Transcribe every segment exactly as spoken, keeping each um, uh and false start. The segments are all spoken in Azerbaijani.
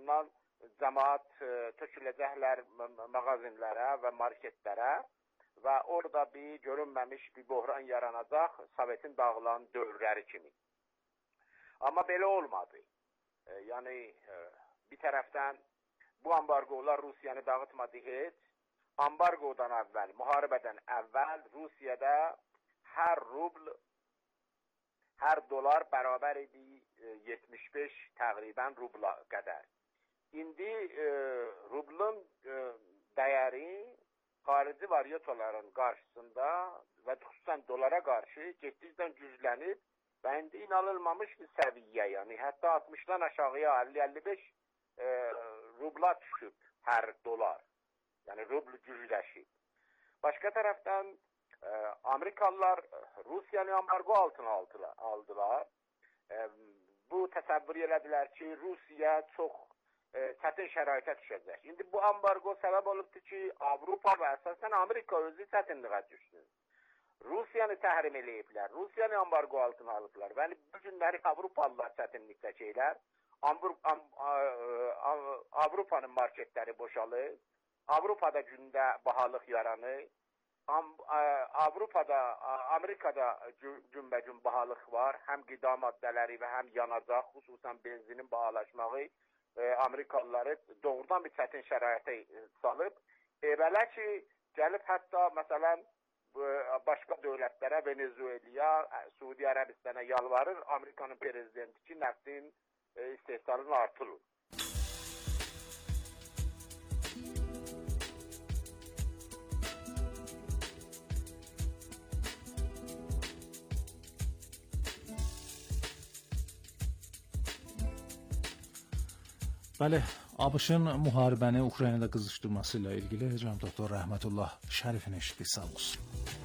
ondan cəmaat töküləcəklər mağazinlərə və marketlərə və orada bir görünməmiş bir böhran yaranacaq Sovetin dağılan dövrləri kimi. Amma belə olmadı. E, yəni e, bir tərəfdən bu ambargolar Rusiyanı dağıtmadı heç. Ambargodan əvvəl, müharibədən əvvəl Rusiyada hər rubl, hər dolar bərabər idi yetmiş beş təqribən rubla qədər. İndi e, rublun e, dəyəri xarici valyutaların qarşısında və xüsusən dolara qarşı getdikcə güclənib və indi inanılmamış bir səviyyə, yəni hətta altmışdan aşağıya əlli əlli beş e, rubla düşüb hər dolar. Yəni rubl gücləşib. Başqa tərəfdən e, Amerikalılar Rusiyanı ambargo altına aldılar. aldılar. E, bu təsəvvür elədilər ki, Rusiya çox e, çətin şəraitə düşəcək. İndi bu ambargo səbəb olubdur ki, Avropa və əsasən Amerika özü çətinliyə düşsün. Rusiyanı təhrim eləyiblər, Rusiyanı ambargo altına alıblar. Və bu günləri Avropalılar çətinlik çəkirlər. Avropanın marketləri boşalır. Avropada gündə bahalıq yaranır. Avropada, Amerikada günbə-gün bahalıq var. Həm qida maddələri və həm yanacaq, xüsusən benzinin bahalaşmağı Amerikalıları doğrudan bir çətin şəraitə salıb. Belə ki, gəlib hətta məsələn başqa dövlətlərə, Venezuelaya, Suudi Ərəbistana yalvarır Amerikanın prezidenti ki, nəftin istehsalını artırır. Bəli, ABŞ-ın müharibəni Ukraynada qızışdırması ilə ilgili Cənab Doktor Rəhmətullah Şərifin eşitdik, sağ olsun.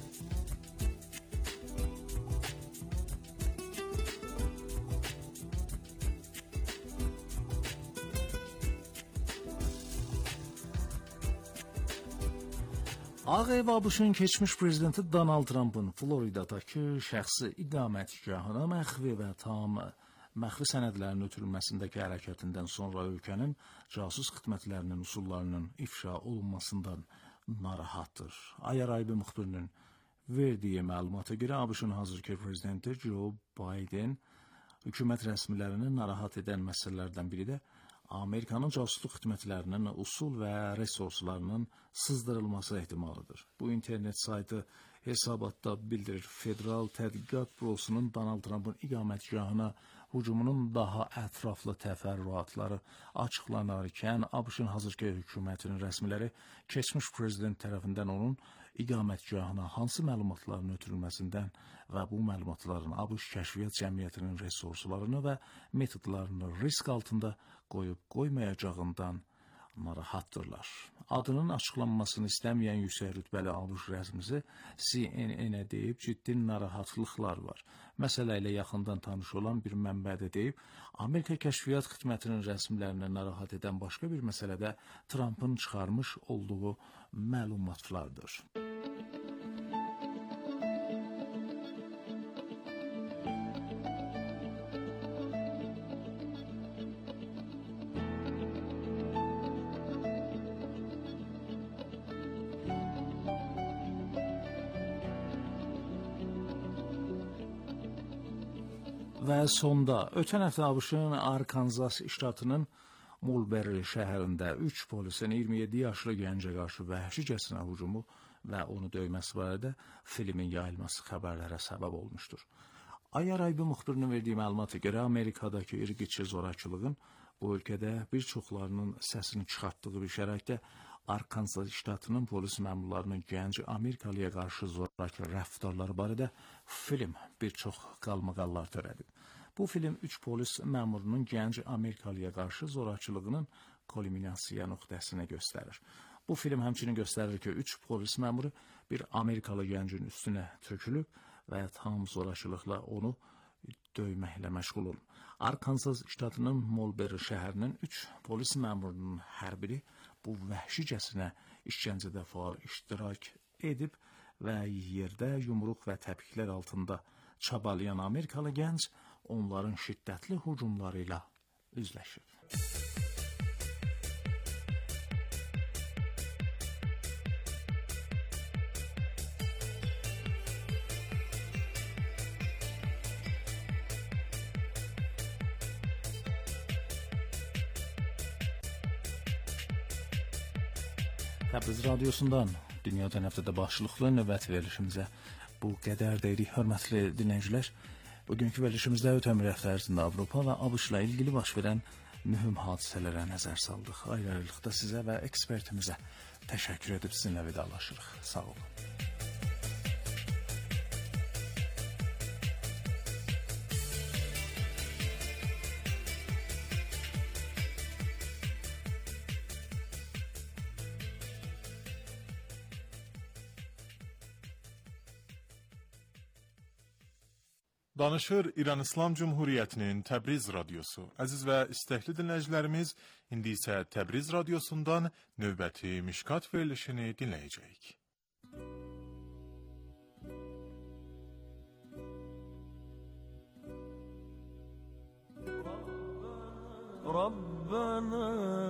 Ağ Ev ABŞ-ın keçmiş prezidenti Donald Trump'ın Floridadakı şəxsi iqamətgahına məxfi və tam məxfi sənədlərin ötürülməsindəki hərəkətindən sonra ölkənin casus xidmətlərinin usullarının ifşa olunmasından narahatdır. Ayaraybi müxbirinin verdiyi məlumata görə ABŞ-ın hazırki prezidenti Joe Biden hökumət rəsmilərini narahat edən məsələlərdən biri də Amerikanın casusluq xidmətlərinin usul və resurslarının sızdırılması ehtimalıdır. Bu internet saytı hesabatda bildirir. Federal Tədqiqat Bürosunun Donald Trump'ın iqamətgahına hücumunun daha ətraflı təfərrüatları açıqlanarkən ABŞ-ın hazırki hökumətinin rəsmiləri keçmiş prezident tərəfindən onun iqamətgahına hansı məlumatların ötürülməsindən və bu məlumatların ABŞ kəşfiyyat cəmiyyətinin resurslarını və metodlarını risk altında qoyub qoymayacağından narahatdırlar. Adının açıqlanmasını istəməyən yüksək rütbəli ABŞ rəsmisi C N N-ə deyib ciddi narahatlıqlar var. Məsələ ilə yaxından tanış olan bir mənbədə deyib, Amerika Kəşfiyyat Xidmətinin rəsmilərini narahat edən başqa bir məsələ də Trump'ın çıxarmış olduğu məlumatlardır. Və sonda, ötən həftə ABŞ-ın Arkansas ştatının Mulberry şəhərində üç polisin iyirmi yeddi yaşlı gəncə qarşı vəhşicəsinə hücumu və onu döyməsi barədə filmin yayılması xəbərlərə səbəb olmuşdur. Ayaraybi müxbirinin verdiyi məlumata görə Amerikadakı irqiçi zorakılığın bu ölkədə bir çoxlarının səsini çıxartdığı bir şəraitdə Arkansas ştatının polis məmurlarının gənc Amerikalıya qarşı zorakı rəftarları barədə film bir çox qalmaqallar törədib. Bu film üç polis məmurunun gənc Amerikalıya qarşı zorakılığının kulminasiya nöqtəsini göstərir. Bu film həmçinin göstərir ki, üç polis məmuru bir Amerikalı gəncin üstünə tökülüb və tam zorakılıqla onu döyməklə məşğul olub. Arkansas ştatının Mulberry şəhərinin üç polis məmurunun hər biri bu vəhşicəsinə işgəncədə faal iştirak edib və yerdə yumruq və təpiklər altında çabalayan Amerikalı gənc onların şiddətli hücumları ilə üzləşib. Təbriz radiosundan dünyadan həftədə başlıqlı növbəti verilişimizə bu qədər deyirik, hörmətli dinləyicilər. Bugünkü verilişimizdə ötən bir həftə ərzində Avropa və ABŞ-la ilgili baş verən mühüm hadisələrə nəzər saldıq. Ayrı-ayrılıqda sizə və ekspertimizə təşəkkür edib sizinlə vidalaşırıq. Sağ olun. Danışır İran İslam Cumhuriyyətinin Təbriz radiosu. Əziz və istəkli dinləyicilərimiz, indi isə Təbriz radiosundan növbəti Mişkat verilişini dinləyəcəyik. Rabbana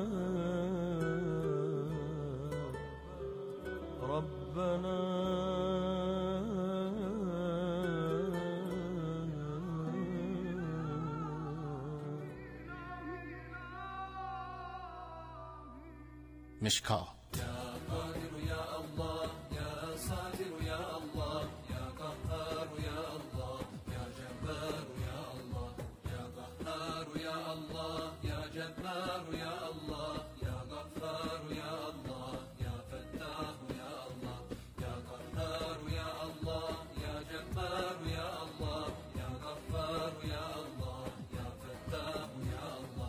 Rabbana Mişka. Ya Kadir ya Allah, ya Satir ya Allah, ya Kahhar ya Allah, ya Cebbar ya Allah, ya Kahhar ya Allah, ya Cebbar ya Allah, ya Ghaffar ya Allah, ya Fettah ya Allah, ya Kahhar ya Allah, ya Cebbar ya Allah, ya Ghaffar ya Allah, ya Fettah ya Allah.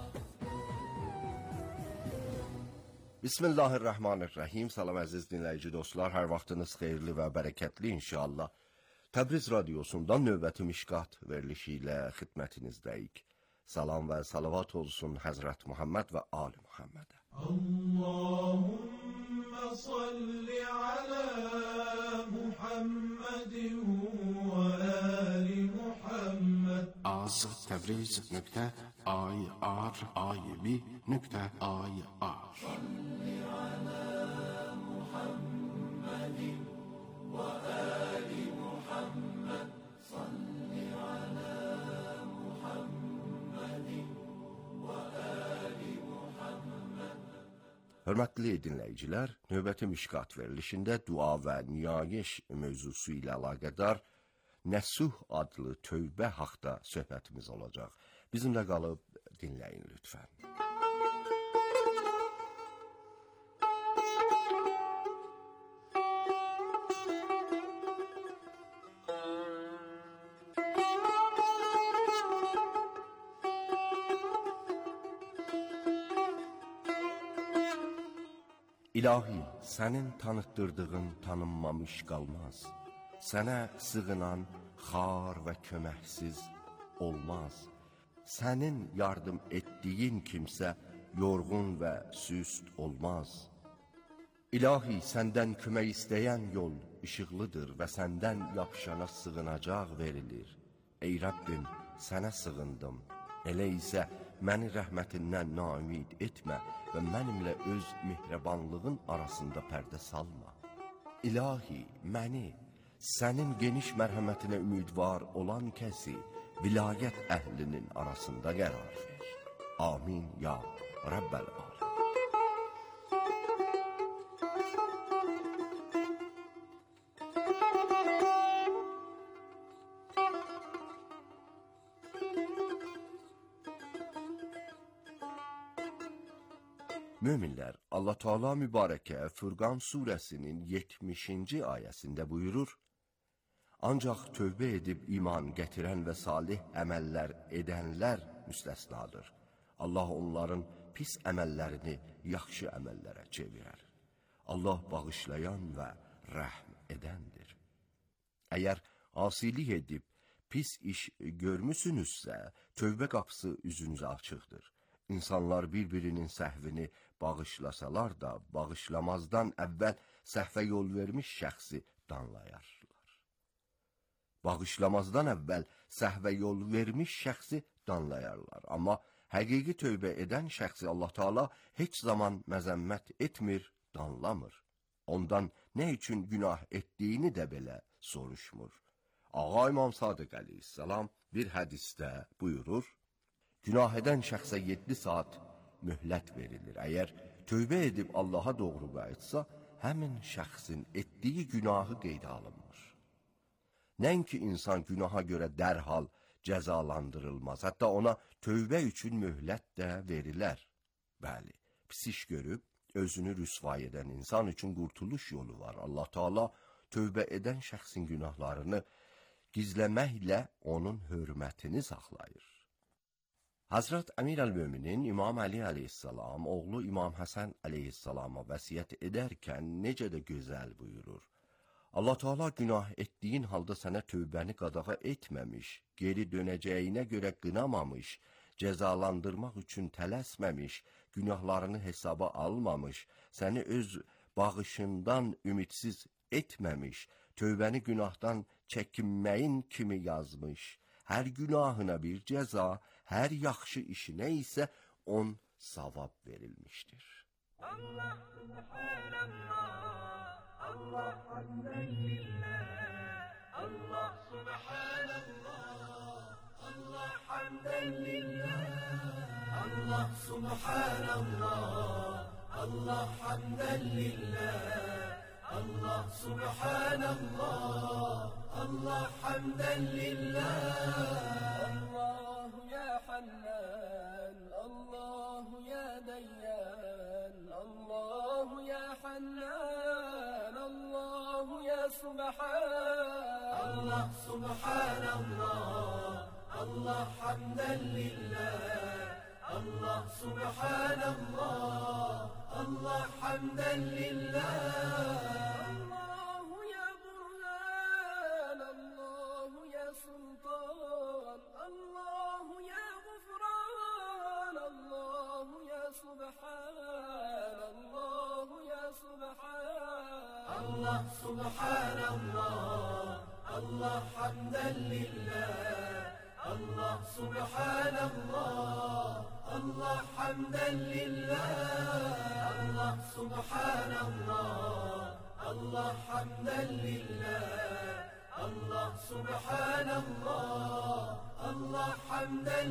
Bismillahirrahmanirrahim. Salam əziz dinləyici dostlar, hər vaxtınız xeyirli və bərəkətli inşallah. Təbriz radiosundan növbəti Mişkat verilişi ilə xidmətinizdəyik. Salam və salavat olsun Həzrət Muhammed və Ali Muhammedə. Allahümme salli ala Muhammedin və ali Muhammed. az təbriz nöqtə ay ar aybi nöqtə ay ar. Salli ala Muhammedin və ali Muhammed. Salli ala Muhammedin və ali Muhammed. Hörmətli dinləyicilər, növbəti Mişkat verilişində dua və niyayiş mövzusu ilə əlaqədar Nəsuh adlı tövbə haqda söhbətimiz olacaq. Bizimlə qalıb dinləyin lütfən. İlahi, sənin tanıtdırdığın tanınmamış qalmaz. Sənə sığınan xar və köməksiz olmaz. Sənin yardım etdiyin kimsə yorğun və süst olmaz. İlahi, səndən kömək istəyən yol işıqlıdır və səndən yapışana sığınacaq verilir. Ey Rəbbim, sənə sığındım. Elə isə məni rəhmətindən naümid etmə və mənimlə öz mehribanlığın arasında pərdə salma. İlahi, məni sənin geniş mərhəmətinə ümidvar olan kəsi vilayət əhlinin arasında qərar ver. Amin ya Rəbbəl aləm. Möminlər, Allah Teala mübarəkə Furqan surəsinin yetmişinci ayəsində buyurur: Ancaq tövbə edib iman gətirən və salih əməllər edənlər müstəsnadır. Allah onların pis əməllərini yaxşı əməllərə çevirər. Allah bağışlayan və rəhm edəndir. Əgər asilik edib pis iş görmüsünüzsə, tövbə qapısı üzünüzə açıqdır. İnsanlar bir-birinin səhvini bağışlasalar da, bağışlamazdan əvvəl səhvə yol vermiş şəxsi danlayarlar. Bağışlamazdan əvvəl səhvə yol vermiş şəxsi danlayarlar. Amma həqiqi tövbə edən şəxsi Allah Teala heç zaman məzəmmət etmir, danlamır. Ondan nə üçün günah etdiyini də belə soruşmur. Ağa İmam Sadiq əleyhissalam bir hədisdə buyurur: Günah edən şəxsə yeddi saat möhlət verilir. Əgər tövbə edib Allaha doğru qayıtsa, həmin şəxsin etdiyi günahı qeydə alınmır. Nəinki insan günaha görə dərhal cəzalandırılmaz, hətta ona tövbə üçün möhlət də verilər. Bəli, pis iş görüb, özünü rüsvay edən insan üçün qurtuluş yolu var. Allah Teala tövbə edən şəxsin günahlarını gizləməklə onun hörmətini saxlayır. Hazret Əmir əl-Möminin İmam Əli əleyhissalam oğlu İmam Həsən əleyhissalama vəsiyyət edərkən necə də gözəl buyurur. Allah Teala günah etdiyin halda sənə tövbəni qadağa etməmiş, geri dönəcəyinə görə qınamamış, cəzalandırmaq üçün tələsməmiş, günahlarını hesaba almamış, səni öz bağışından ümidsiz etməmiş, tövbəni günahdan çəkinməyin kimi yazmış, hər günahına bir cəza, hər yaxşı işinə isə on savab verilmişdir. Allah subhanallah, Allah hamden lillah, Allah subhanallah, Allah hamden lillah, Allah subhanallah, Allah hamden lillah, Allah subhanallah, Allah hamden lillah. Allahu ya Hannan, Allahu ya Dayyan, Allahu ya Hannan, Allahu ya Subhan. Allah subhanallah, Allah hamden lillah, Allah subhanallah, Allah hamden lillah. Allahu ya Burhan, Allahu ya Sultan, Allahu ya Gufran, Allahu ya Subhan, Allahu ya Subhan. Allah subhanallah, Allah hamden lillah, Allah subhanallah, Allah hamden lillah. Allah subhanallah, Allah hamden lillah, Allah subhanallah, Allah hamden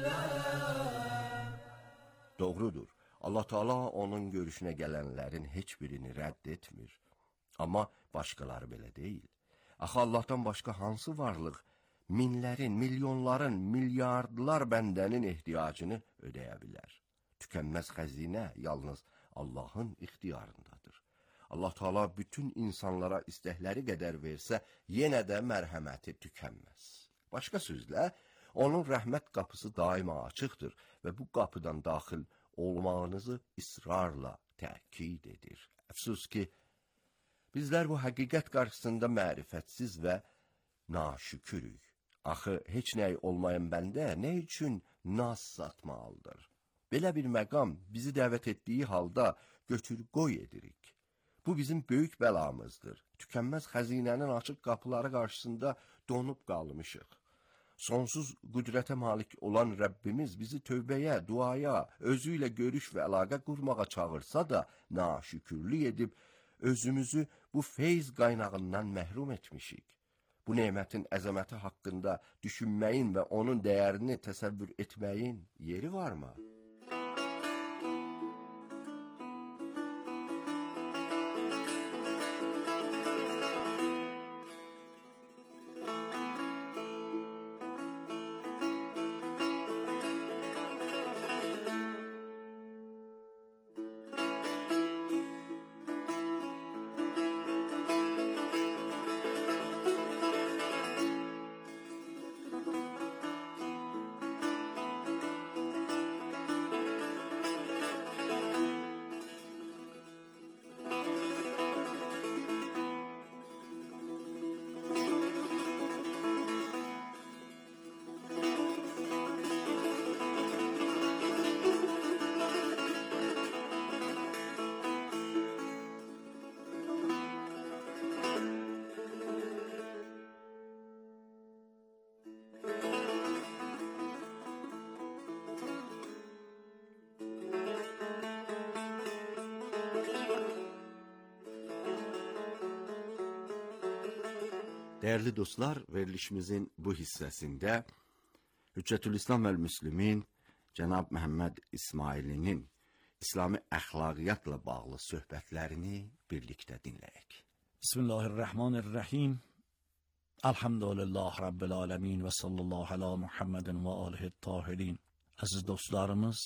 lillah. Doğrudur. Allah Teala onun görüşünə gələnlərin heç birini rədd etmir. Amma başqaları belə deyil. Axı Allahdan başqa hansı varlıq minlərin, milyonların, milyardlar bəndənin ehtiyacını ödəyə bilər? Tükənməz xəzinə yalnız Allahın ixtiyarındadır. Allah Teala bütün insanlara istəkləri qədər versə, yenə də mərhəməti tükənməz. Başqa sözlə, onun rəhmət qapısı daima açıqdır və bu qapıdan daxil olmağınızı israrla təkid edir. Əfsus ki, bizlər bu həqiqət qarşısında mərifətsiz və naşükürük. Axı, heç nəy olmayan bəndə nə üçün naz satmalıdır? Belə bir məqam bizi dəvət etdiyi halda götür-qoy edirik. Bu bizim böyük bəlamızdır. Tükənməz xəzinənin açıq qapıları qarşısında donub qalmışıq. Sonsuz qüdrətə malik olan Rəbbimiz bizi tövbəyə, duaya, özü ilə görüş və əlaqə qurmağa çağırsa da naşükürlük edib, özümüzü bu feyz qaynağından məhrum etmişik. Bu nemətin əzəməti haqqında düşünməyin və onun dəyərini təsəvvür etməyin yeri varmı? Değerli dostlar, verilişimizin bu hissəsində Hüccətülislam vəl-Müslimin Cənab Məhəmməd İsmailinin İslami əxlaqiyyatla bağlı söhbətlərini birlikdə dinləyək. Bismillahirrahmanirrahim. Elhamdülillah Rabbil alemin və sallallahu ala Muhammedin və alihi tahirin. Əziz dostlarımız,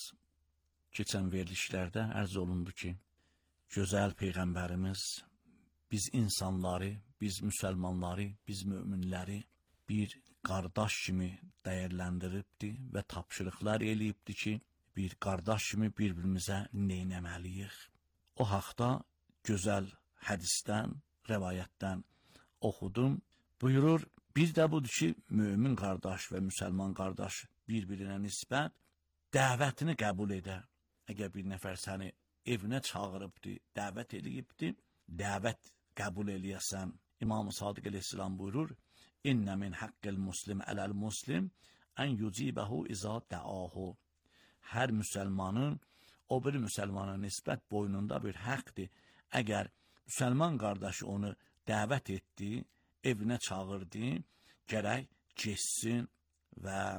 keçən verilişlərdə ərz olundu ki, gözəl Peyğəmbərimiz biz insanları, biz müsəlmanları, biz möminləri bir qardaş kimi dəyərləndiribdi və tapşırıqlar eləyibdi ki, bir qardaş kimi bir-birimizə neynəməliyik. O haqda gözəl hədisdən, rəvayətdən oxudum. Buyurur, bir də budur ki, mömin qardaş və müsəlman qardaş bir-birinə nisbət dəvətini qəbul edər. Əgər bir nəfər səni evinə çağırıbdı, dəvət eləyibdi, dəvət qəbul eləyəsən. İmam-ı Sadiq əleyhissalam buyurur, İnnə min haqqil muslim ələl muslim ən yucibəhu izə dəahu. Hər müsəlmanın o bir müsəlmana nisbət boynunda bir haqqdır. Əgər müsəlman qardaşı onu dəvət etdi, evinə çağırdı, gərək geçsin və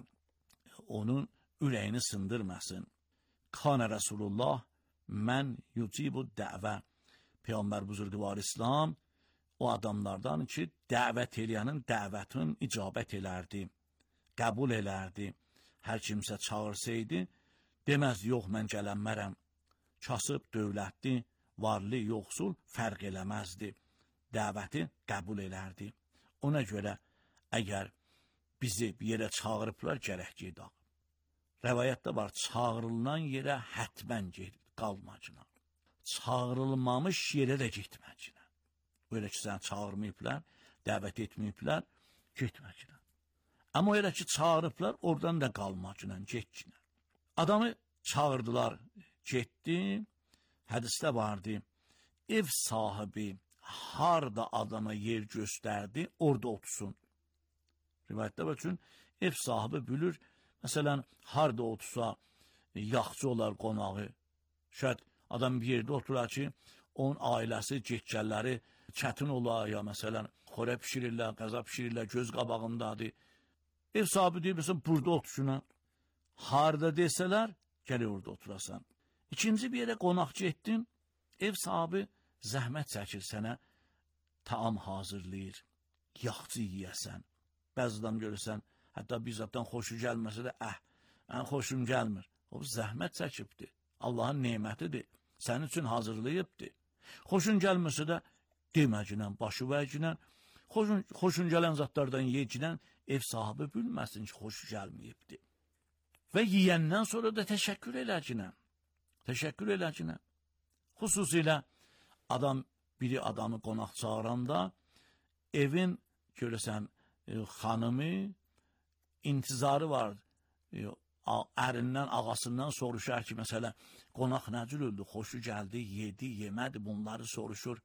onun ürəyini sındırmasın. Kanə Rasulullah mən yucibu dəvə. Peyğəmbər buzurgvar İslam o adamlardan ki, dəvət eləyənin dəvətin icabət elərdi, qəbul elərdi. Hər kimsə çağırsaydı, deməz, yox, mən gələnmərəm. Kasıb, dövlətli, varlı, yoxsul fərq eləməzdi. Dəvəti qəbul elərdi. Ona görə, əgər bizi bir yerə çağırıblar, gərək gedək. Rəvayətdə var, çağırılan yerə hətmən qalmacına. Çağırılmamış yerə də getməcina. Öyle ki, səni çağırmayıblar, dəvət etməyiblər, getməcina. Amma öyle ki, çağırıblar, oradan da qalmacına, getcina. Adamı çağırdılar, getdi, hədisdə vardı, ev sahibi harda adama yer göstərdi, orada otursun. Rivayətdə var üçün, ev sahibi bülür, məsələn, harda otursa, yaxçı olar qonağı. Şəhət, adam bir yerdə oturar ki, onun ailəsi, getgəlləri çətin olar, ya məsələn, xorə pişirirlər, qəza pişirirlər, göz qabağındadır. Ev sahibi deyir, məsələn, burada otursunlar. Harda desələr, gəlir orada oturasan. İkinci bir yerə qonaq getdin, ev sahibi zəhmət çəkir sənə, taam hazırlayır, yaxçı yiyəsən. Bəzidən görürsən, hətta bizzatdan xoşu gəlməsə də, əh, ən xoşum gəlmir. O, zəhmət çəkibdir, Allahın nemətidir, sənin üçün hazırlayıbdır. Xoşun gəlməsə də, deməcinən, başı vəcinən, xoşun, xoşun gələn zatlardan yecinən, ev sahibi bilməsin ki, xoşu gəlməyibdir. Və yiyəndən sonra da təşəkkür eləcinən, təşəkkür eləcinən. Xüsusilə, adam, biri adamı qonaq çağıranda, evin, görəsən, e, xanımı, intizarı var, e, ərindən, ağasından soruşar ki, məsələn, qonaq nəcür öldü, xoşu gəldi, yedi, yemədi, bunları soruşur.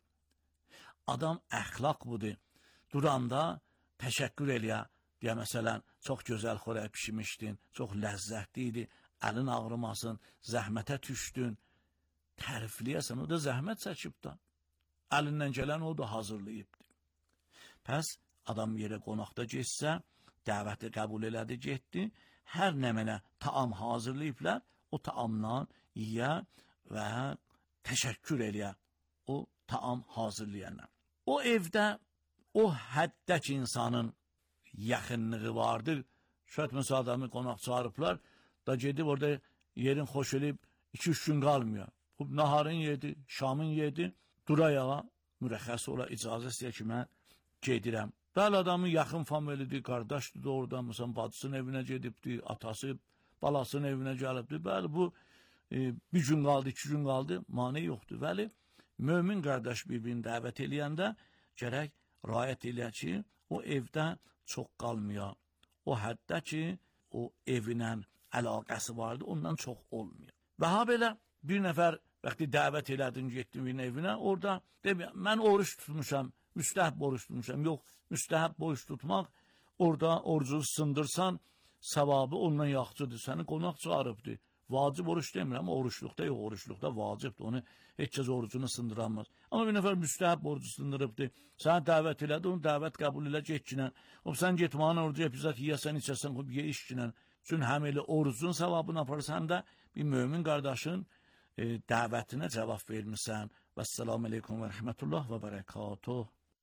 Adam əxlaq budur, duranda təşəkkür eləyə, deyə, məsələn, çox gözəl xorək pişimişdin, çox ləzzətli idi, əlin ağrımasın, zəhmətə düşdün, tərifləyəsən, o da zəhmət çəkibdən. Əlindən gələn o da hazırlayıbdır. Pəs, adam yerə qonaqda getsə, dəvəti qəbul elədi, getdi, hər nəmənə taam hazırlayıblar, o taamdan yiyə və təşəkkür eləyə, o taam hazırlayana. O evdə, o həddək insanın yaxınlığı vardır. Şöyle mesela adamı qonaq çağırıblar, da gedib orada yerin xoş eləyib, iki üç gün qalmıyor. Naharın yedi, şamın yedi, durayağa, mürəxəs ola, icazə istəyək ki, mən gedirəm. Bəli, adamın yaxın familidir, qardaşdır da oradan, məsələn, bacısının evinə gedibdir, atası, balasının evinə gəlibdir. Bəli, bu e, bir gün qaldı, iki gün qaldı, mane yoxdur. Bəli, mömin qardaş bir-birini dəvət eləyəndə gərək rayət eləyək ki, o evdə çox qalmıyor. O həddə ki, o evinə əlaqəsi vardı, ondan çox olmuyor. Və ha belə bir nəfər vaxtı dəvət elədin, getdin birinin evinə, orada deməyəm, mən oruç tutmuşam, müstəhəb oruç tutmuşam. Yox, müstəhəb oruç tutmaq, orada orucu sındırsan, savabı ondan yaxçıdır, səni qonaq çağırıbdır. Vacib oruç demirəm, oruçluqda yox, oruçluqda vacibdir, onu heç kəs orucunu sındıramaz. Amma bir nəfər müstəhəb orucu sındırıbdır, sənə dəvət elədi, onu dəvət qəbul elə getkinən. O, sən getmağın orucu epizat yiyəsən, içəsən, ye işkinən. Çünki həm elə orucun savabını aparırsan da bir mömin qardaşın dəvətinə cavab vermisən. Və assalamu aleykum və rəhmətullah və bərəkatuh.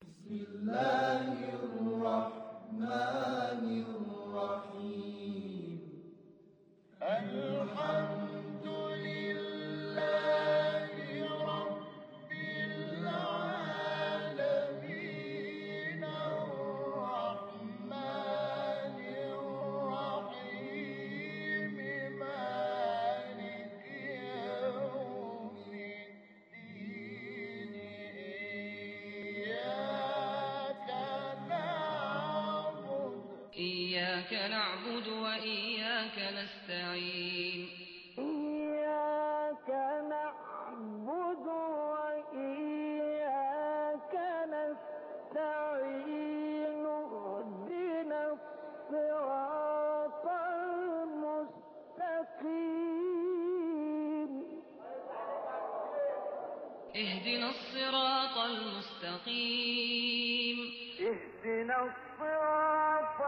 Bismillahirrahmanirrahim. Elhamdülillahi Rabbil alemin. Errahmanirrahim. Maliki yevmiddin. إياك نعبد وإياك نستعين إياك نعبد وإياك نستعين اهدنا الصراط المستقيم اهدنا الصراط المستقيم اهدنا الصراط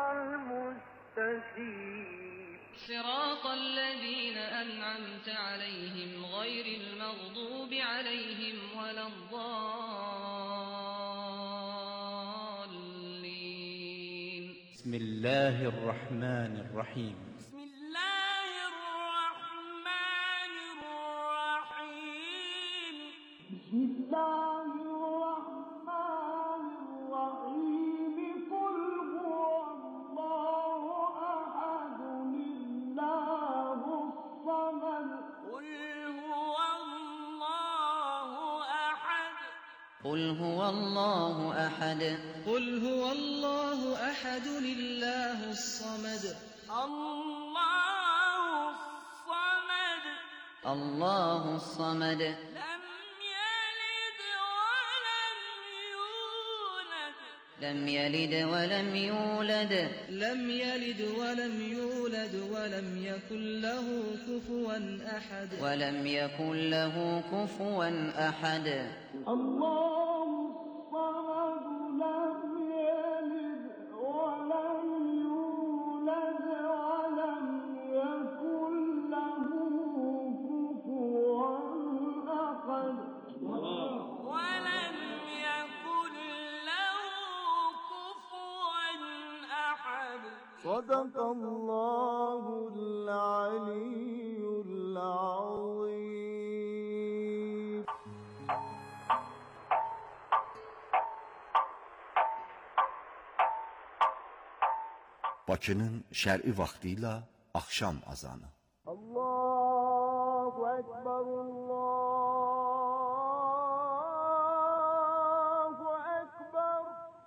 المستقيم صراط الذين أنعمت عليهم غير المغضوب عليهم ولا الضالين بسم الله الرحمن الرحيم بسم الله الرحمن الرحيم بسم الله الرحمن الرحيم قل هو الله أحد الله الصمد قل هو الله أحد قل هو الله أحد قل هو الله أحد لله الصمد الله الصمد الله الصمد لم يلد ولم يولد لم يلد ولم يولد لم يلد ولم يولد ولم يكن له كفوا أحد ولم يكن له كفوا أحد الله الصمد لم يلد ولم يولد ولم يكن له كفوا أحد ولم يكن له كفوا أحد صدق الله العلي العظيم. Bakının şər'i vaxtı ilə axşam azanı. Allahu Ekber, Allahu Ekber.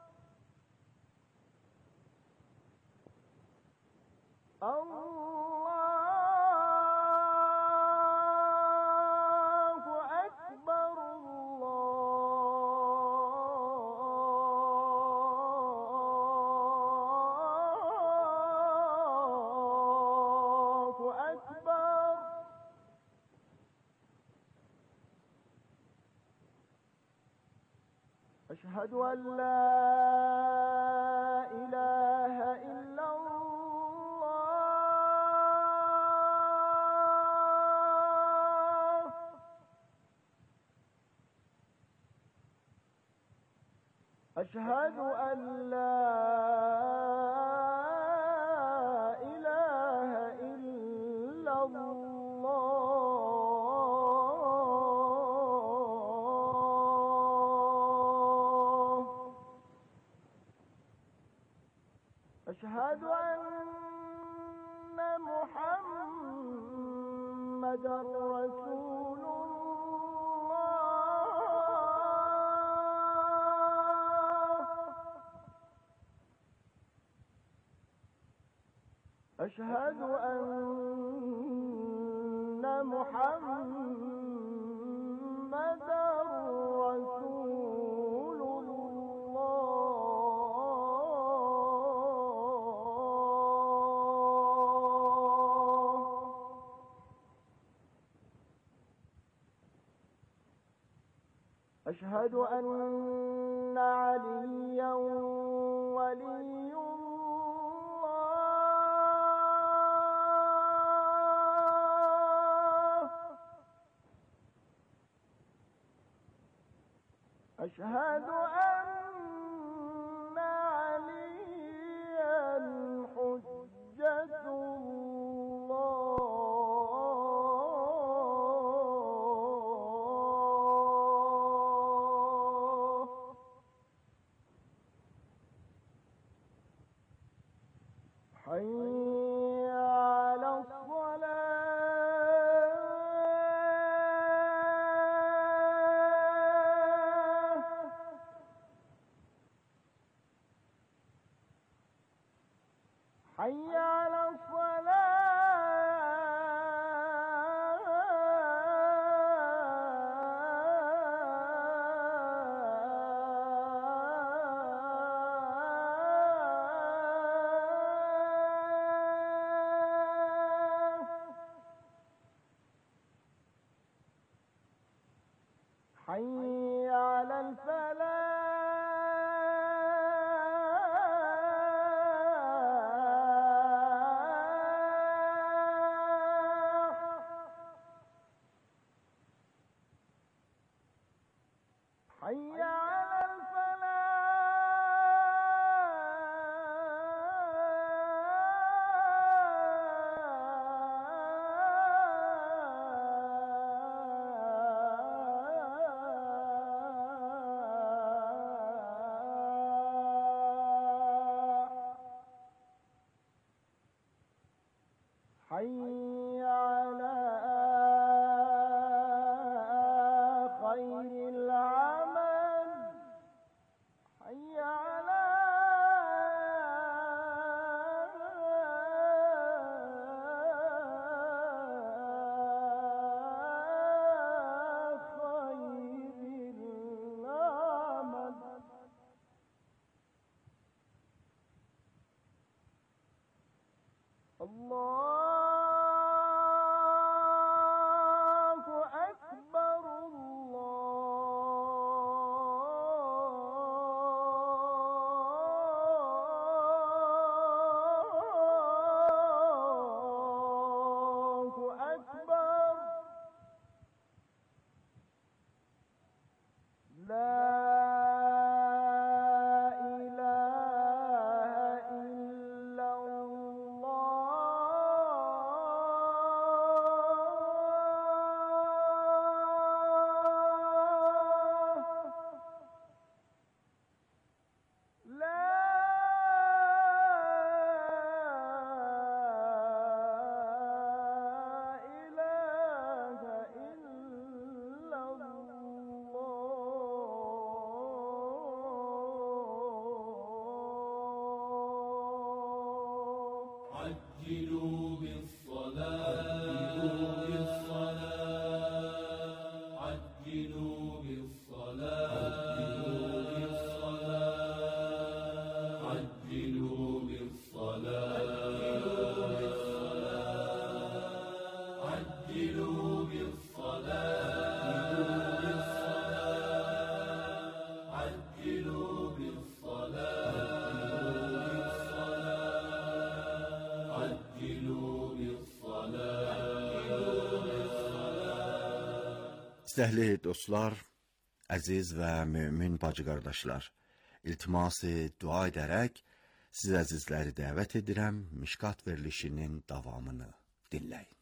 Allahu Ekber, Allahu Ekber. أشهد أن لا إله إلا الله. أشهد أن لا إله إلا الله. أشهد أن محمدا رسول الله. أشهد أن محمدا رسول الله. أشهد أن عليا ولي الله. أشهد أن عليا حجة الله حي على الصلاة حي على الصلاة حي على الفلاح حي على الفلاح حي على خير العمل حي على خير العمل الله أكبر الله أكبر لا إله إلا الله لا إله إلا الله عجلوا بالصلاة عجلوا بالصلاة عجلوا بالصلاة عجلوا بالصلاة عجلوا بالصلاة عجلوا بالصلاة Istəkli dostlar, əziz və mömin bacı qardaşlar, iltiması dua edərək siz əzizləri dəvət edirəm, Mişkat verilişinin davamını dinləyin.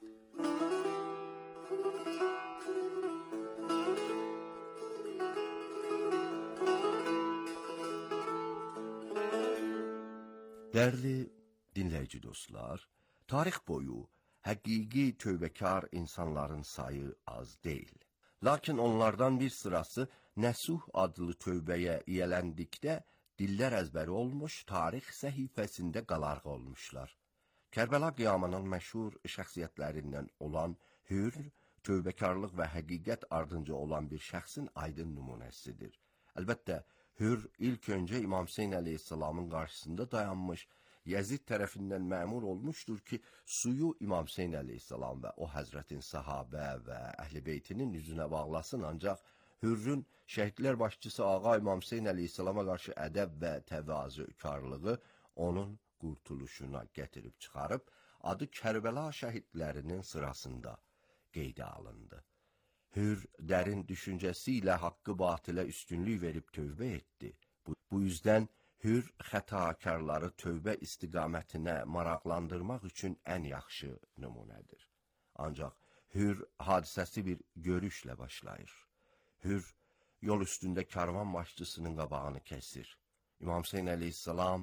Dəyərli dinləyici dostlar, tarix boyu həqiqi tövbəkar insanların sayı az deyil. Lakin onlardan bir sırası Nəsuh adlı tövbəyə yiyələndikdə dillər əzbəri olmuş, tarix səhifəsində qalarğı olmuşlar. Kərbəla qiyamının məşhur şəxsiyyətlərindən olan Hür, tövbəkarlıq və həqiqət ardınca olan bir şəxsin aydın nümunəsidir. Əlbəttə, Hür ilk öncə İmam Hüseyn əleyhissalamın qarşısında dayanmış, Yəzid tərəfindən məmur olmuşdur ki, suyu İmam Hüseyn əleyhissalam və o həzrətin sahabə və əhl-i beytinin üzünə bağlasın, ancaq Hürrün şəhidlər başçısı Ağa İmam Hüseyn əleyhissalama qarşı ədəb və təvazökarlığı onun qurtuluşuna gətirib çıxarıb, adı Kərbəla şəhidlərinin sırasında qeydə alındı. Hür dərin düşüncəsi ilə haqqı batılə üstünlük verib tövbə etdi. Bu, bu yüzdən Hür xətakarları tövbə istiqamətinə maraqlandırmaq üçün ən yaxşı nümunədir. Ancaq Hür hadisəsi bir görüşlə başlayır. Hür yol üstündə karvan başçısının qabağını kəsir. İmam Hüseyin əleyhissalam,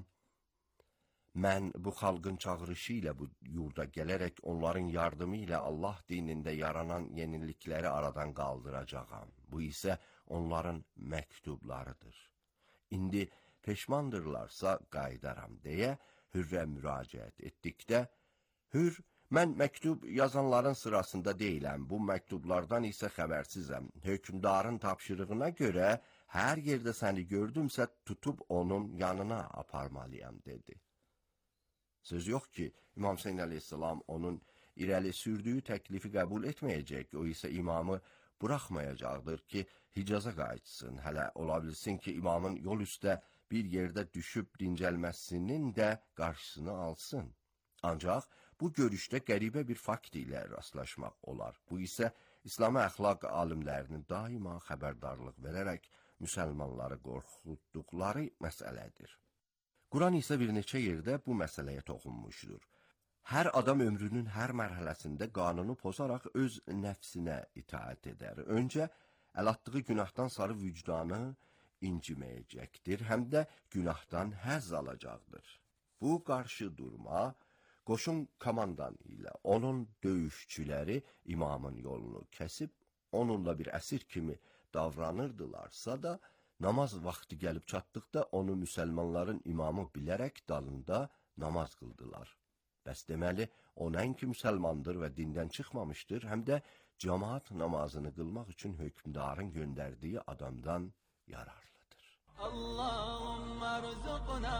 mən bu xalqın çağırışı ilə bu yurda gələrək onların yardımı ilə Allah dinində yaranan yenilikləri aradan qaldıracağam. Bu isə onların məktublarıdır. İndi peşmandırlarsa qaydaram deyə Hürrə müraciət etdikdə, Hür, mən məktub yazanların sırasında deyiləm, bu məktublardan isə xəbərsizəm. Hökümdarın tapşırığına görə hər yerdə səni gördümsə tutub onun yanına aparmalıyam, dedi. Söz yox ki, İmam Hüseyin əleyhissalam onun irəli sürdüyü təklifi qəbul etməyəcək, o isə imamı buraxmayacaqdır ki, Hicaza qayıtsın. Hələ ola bilsin ki, imamın yol üstə bir yerdə düşüb dincəlməsinin də qarşısını alsın. Ancaq bu görüşdə qəribə bir fakt ilə rastlaşmaq olar. Bu isə İslami əxlaq alimlərinin daima xəbərdarlıq verərək müsəlmanları qorxutduqları məsələdir. Quran isə bir neçə yerdə bu məsələyə toxunmuşdur. Hər adam ömrünün hər mərhələsində qanunu pozaraq öz nəfsinə itaət edər. Öncə əl atdığı günahdan sarı vicdanı inciməyəcəkdir, həm də günahdan həzz alacaqdır. Bu qarşı durma, qoşun komandan ilə onun döyüşçüləri imamın yolunu kəsib, onunla bir əsir kimi davranırdılarsa da, namaz vaxtı gəlib çatdıqda onu müsəlmanların imamı bilərək dalında namaz qıldılar. Bəs deməli, o nəinki müsəlmandır və dindən çıxmamışdır, həm də cemaat namazını qılmaq üçün hökmdarın göndərdiyi adamdan yararlıdır. Allahumma rzuqna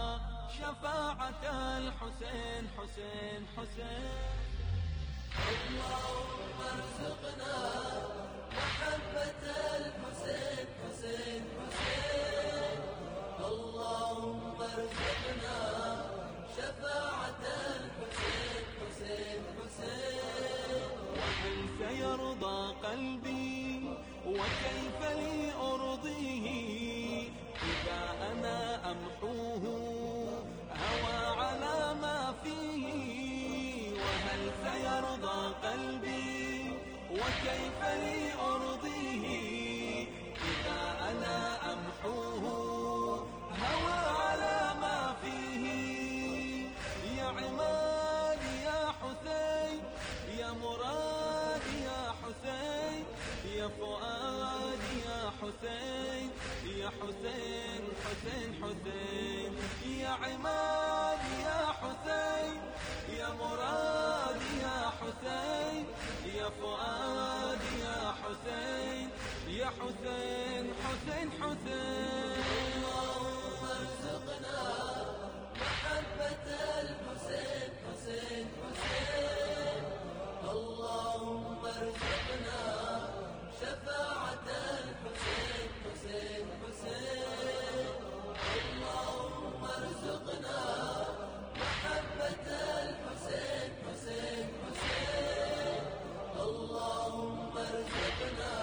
şefa'atel Hüseyin, Hüseyin, Hüseyin. Allahumma rzuqna muhabbetel Hüseyin, Hüseyin, Hüseyin. Allahumma rzuqna şefa'atel Hüseyin, Hüseyin, Hüseyin. وكيف يرضى قلبي وكيف لي أرضيه إذا أنا أمحوه هوى على ما فيه. وهل سيرضى قلبي وكيف لي أرضيه إذا أنا أمحوه هوى على ما فيه. يا عمادي يا حسين يا مرادي يا حسين يا فؤادي يا حسين يا حسين حسين حسين. يا عمادي يا حسين يا مرادي يا حسين يا فؤادي يا حسين يا حسين حسين حسين. اللهم ارزقنا محبة الحسين حسين حسين. اللهم ارزقنا شفاعة الحسين حسين حسين. اللهم ارزقنا محبة الحسين حسين حسين. اللهم ارزقنا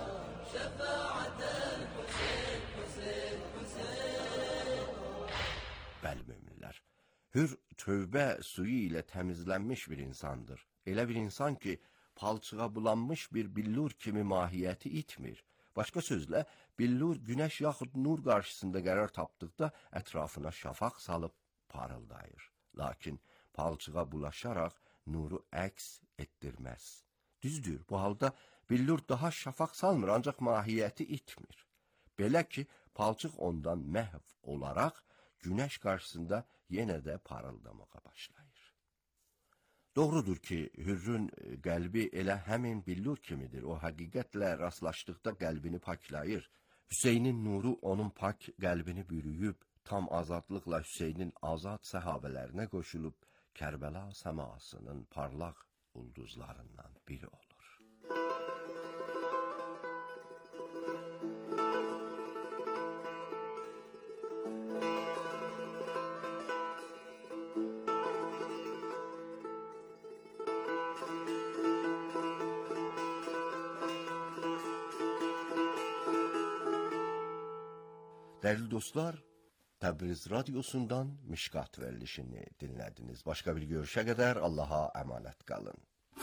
شفاعة الحسين حسين حسين. Bəli möminlər, Hür tövbə suyu ilə təmizlənmiş bir insandır. Elə bir insan ki, palçığa bulanmış bir billur kimi mahiyyəti itmir. Başqa sözlə, billur günəş yaxud nur qarşısında qərar tapdıqda ətrafına şafaq salıb parıldayır. Lakin palçığa bulaşaraq nuru əks etdirməz. Düzdür, bu halda billur daha şafaq salmır, ancaq mahiyyəti itmir. Belə ki, palçıq ondan məhv olaraq günəş qarşısında yenə də parıldamağa başlayır. Doğrudur ki, Hürrün qəlbi elə həmin billur kimidir. O həqiqətlə rastlaşdıqda qəlbini paklayır. Hüseynin nuru onun pak qəlbini bürüyüb, tam azadlıqla Hüseynin azad səhabələrinə qoşulub, Kərbəla səmasının parlaq ulduzlarından biri olur. Değerli dostlar, Təbriz Radyosu'ndan Mişkat verilişini dinlediniz. Başka bir görüşe kadar Allah'a emanet kalın.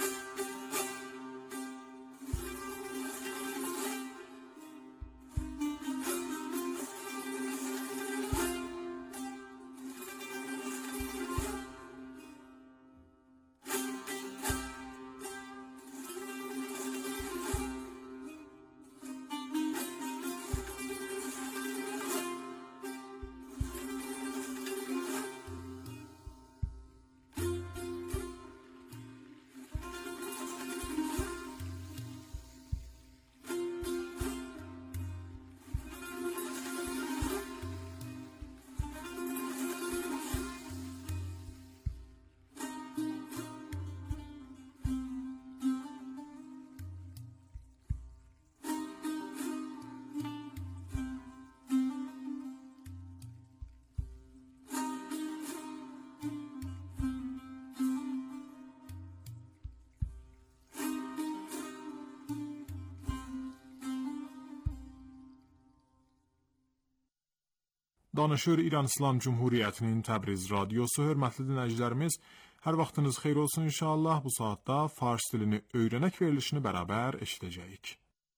Danışır İran İslam Cumhuriyyətinin Təbriz Radyosu. Hörmətli dinləyicilərimiz, hər vaxtınız xeyir olsun inşallah. Bu saatda Fars dilini öyrənək verilişini bərabər eşidəcəyik.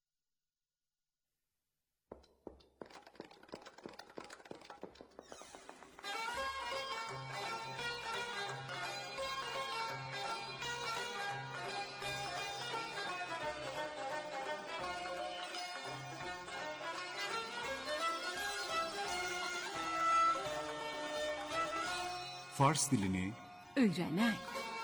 Fars dilini öğrenək.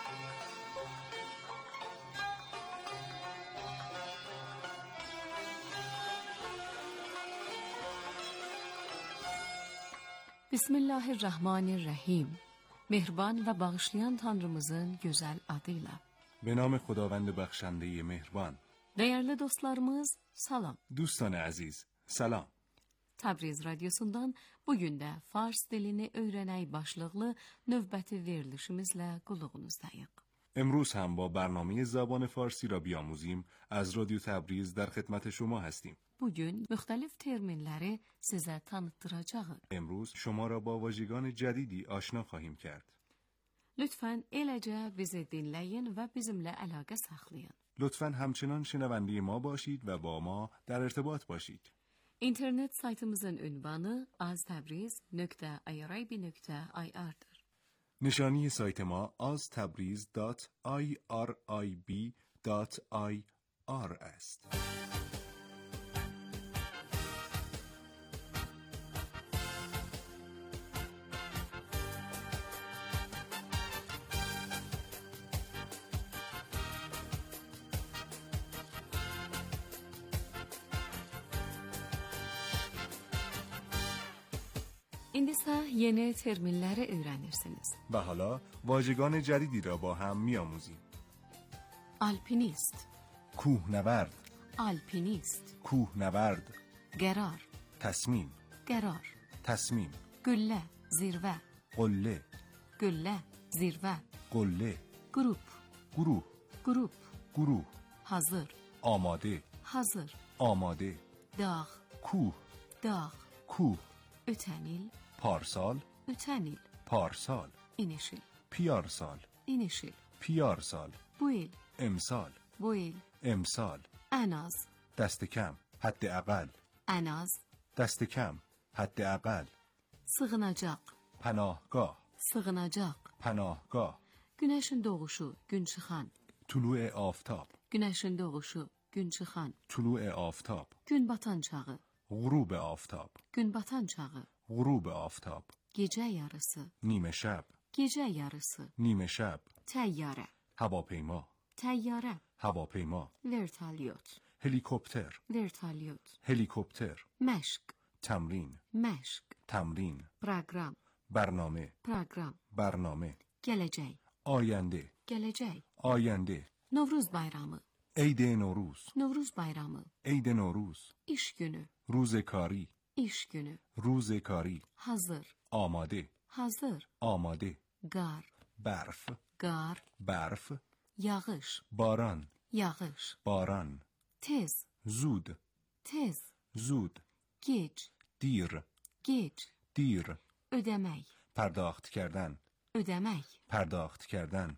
Bismillahirrahmanirrahim. Mehriban ve bağışlayan Tanrımızın güzel adıyla. به نام خداوند بخشنده مهربان. Değerli dostlarımız, salam. دوستان عزیز، سلام. Təbriz Radyosu'ndan bugün de Fars dilini öğrenək başlıqlı növbəti verilişimizlə qulluğunuzdayıq. امروز هم با برنامه زبان فارسی را بیاموزیم از رادیو تبریز در خدمت شما هستیم. Bugün müxtəlif terminləri sizə tanıtdıracağıq. امروز شما را با واژگان جدیدی آشنا خواهیم کرد. Lütfən eləcə bizi dinləyin və bizimlə əlaqə saxlayın. لطفاً همچنان شنونده ما باشید و با ما در ارتباط باشید. İnternet saytımızın ünvanı aztabriz nöqtə irib nöqtə ir'dir. نشانی سایت ما aztabriz دات آی آر آی بی دات آی آر است. İndi isə yeni terminləri öyrənirsiniz. و حالا واژگان جدیدی را با هم می‌آموزیم. Alpinist, کوهنورد، alpinist, کوهنورد، qərar, تصمیم، qərar, تصمیم، güllə, zirvə, قله، güllə, zirvə, قله، qrup, گروه، qrup, گروه، hazır, آماده، hazır, آماده، dağ, کوه، dağ, کوه، ötən il, پارسال، ötən il, پارسال، inişil, پیارسال، inişil, پیارسال، bu il, امسال، bu il, امسال، ən az, دست کم، حداقل، ən az, دست کم، حداقل، sığınacaq, پناهگاه، sığınacaq, پناهگاه، günəşin doğuşu, gün çıxan, طلوع آفتاب، günəşin doğuşu, gün çıxan, طلوع آفتاب، gün batan çağı, غروب آفتاب، gün batan çağı, غروب آفتاب، gecə yarısı, نیمه شب، gecə yarısı, نیمه شب، təyyarə, هواپیما، təyyarə, هواپیما، vertolyot, هلیکوپتر، vertolyot, هلیکوپتر، məşq, تمرین، məşq, تمرین، proqram, برنامه، proqram, برنامه، gələcək, آینده، gələcək, آینده، Novruz bayramı, عید نوروز، Novruz bayramı, عید نوروز، iş günü, روز کاری، iş günü, روز کاری، hazır, آماده، hazır, آماده، qar, برف، qar, برف، yağış, باران، yağış, باران، tez, زود، tez, زود، gec, دیر، Gec. دیر. Ödemək. پرداخت کردن. Ödemək. پرداخت کردن.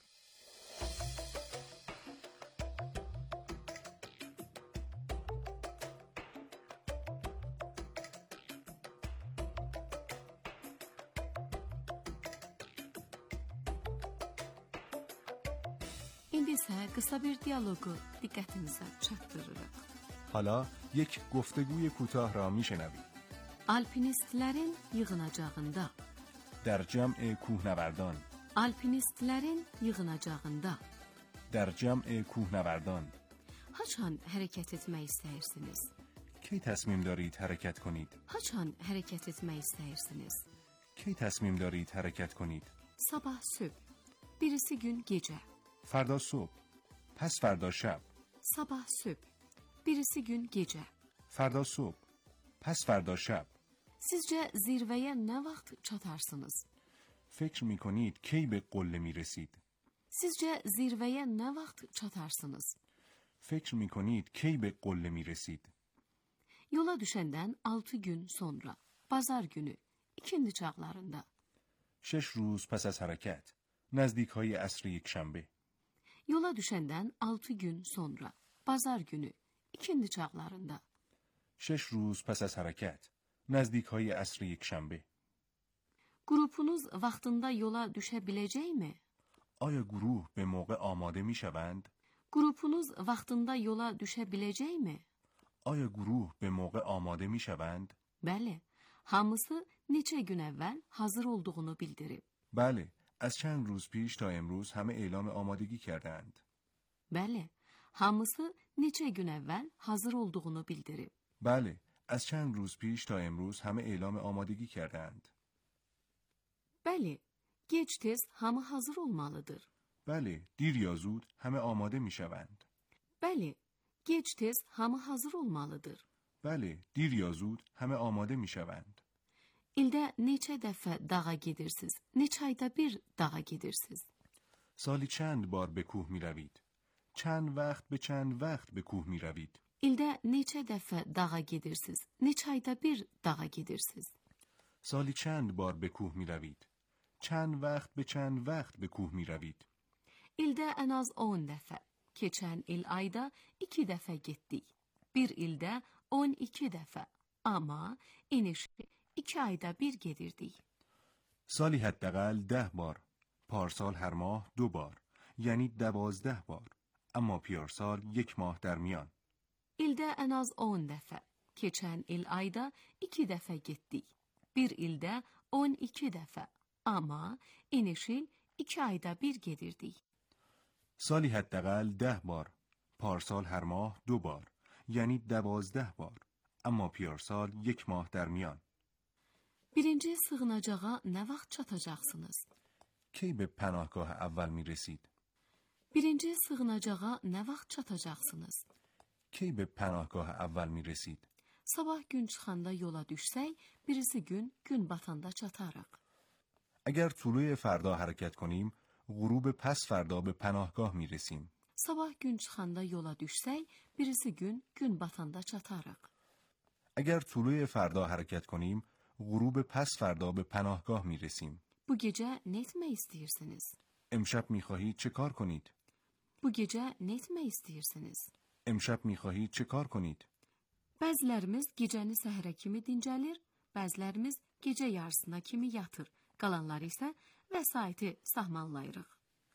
İndi isə qısa bir dialoqu diqqətinizə çatdırırıq. حالا یک گفتگوی کوتاه را میشنوید. Alpinistlərin yığınacağında. در جمع کوهنوردان. Alpinistlərin yığınacağında. در جمع کوهنوردان. Haçan hərəkət etmək istəyirsiniz? کی تصمیم دارید حرکت کنید؟ Haçan hərəkət etmək istəyirsiniz? کی تصمیم دارید حرکت کنید؟ Sabah sübh. Birisi gün gecə. فردا صبح. پس فردا شب. Sabah sübh. Birisi gün gecə. فردا صبح. پس فردا شب. Sizcə zirvəyə nə vaxt çatarsınız? فکر می کنید کی به قله می رسید؟ Sizcə zirvəyə nə vaxt çatarsınız? فکر می کنید کی به قله می رسید؟ Yola düşəndən altı gün sonra, bazar günü, ikindi çağlarında. شش روز پس از حرکت. نزدیک های عصر یک شنبه. Yola düşəndən altı gün sonra, bazar günü, ikindi çağlarında. شش روز پس از حرکت. نزدیک های عصر یک شنبه. Qrupunuz vaxtında yola düşə biləcəkmi? آیا گروه به موقع آماده می شوند؟ Qrupunuz vaxtında yola düşə biləcəkmi? آیا گروه به موقع آماده می شوند؟ Bəli, hamısı neçə gün əvvəl hazır olduğunu bildirib. بله، از چند روز پیش تا امروز همه اعلام آمادگی کردند. Bəli, hamısı neçə gün əvvəl hazır olduğunu bildirib. بله، از چند روز پیش تا امروز همه اعلام آمادگی کردند. Bəli, gec-tez hamı hazır olmalıdır. بله، دیر یا زود همه آماده می شوند. Bəli, gec-tez hamı hazır olmalıdır. بله، دیر یا زود همه آماده می شوند. İldə neçə dəfə dağa gedirsiniz? Neçə ayda bir dağa gedirsiniz? سالی چند بار به کوه می روید؟ چند وقت به چند وقت به کوه می روید؟ İldə neçə dəfə dağa gedirsiniz? Neçə ayda bir dağa gedirsiniz? سالی چند بار به کوه می روید؟ چند وقت به چند وقت به کوه می روید؟ İldə ən az on dəfə. Keçən il ayda iki dəfə getdik. Bir ildə on iki dəfə. Amma enişi iki ayda bir gedirdik. سالی حداقل ده بار. پارسال هر ماه دو بار. یعنی دوازده بار. اما پیارسال یک ماه در میان. İldə ən az on dəfə. Keçən il ayda iki dəfə getdik. Bir ildə on iki dəfə. Amma enişi il iki ayda bir gedirdik. سالی حداقل ده بار. پارسال هر ماه دو بار. یعنی دوازده بار. اما پیارسال یک ماه در میان. Birinci sığınacağa nə vaxt çatacaqsınız? کی به پناهگاه اول می رسید؟ Birinci sığınacağa nə vaxt çatacaqsınız? کی به پناهگاه اول می رسید؟ Sabah gün çıxanda yola düşsək, birisi gün gün batanda çatarıq. اگر طلوع فردا حرکت کنیم، غروب پس فردا به پناهگاه می رسیم. Sabah gün çıxanda yola düşsək, birisi gün gün batanda çatarıq. اگر طلوع فردا حرکت کنیم، غروب پس فردا به پناهگاه می رسیم. Bu gecə nə etmək istəyirsiniz? امشب می خواهید چه کار کنید؟ Bu gecə nə etmək istəyirsiniz? امشب می خواهید چه کار کنید؟ Bəzilərimiz gecəni səhərə kimi dincəlir, bəzilərimiz gecə yarısına kimi yatır. Qalanları isə vəsaiti sahmanlayırıq.